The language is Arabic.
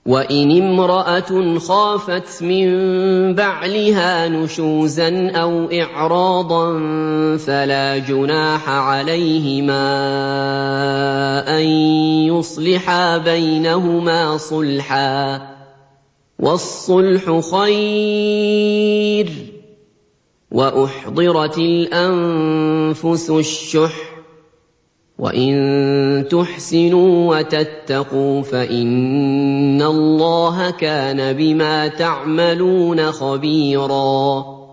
وَإِنِ امْرَأَةٌ خَافَتْ مِن بَعْلِهَا نُشُوزًا أَوْ إِعْرَاضًا فَلَا جُنَاحَ عَلَيْهِمَا أَن يُصْلِحَا بَيْنَهُمَا صُلْحًا ۚ وَالصُّلْحُ خَيْرٌ ۗ وَأُحْضِرَتِ الْأَنفُسُ الشُّحَّ ۚ وَإِن تُحْسِنُوا وَتَتَّقُوا فَإِنَّ اللَّهَ كَانَ بِمَا تَعْمَلُونَ خَبِيرًا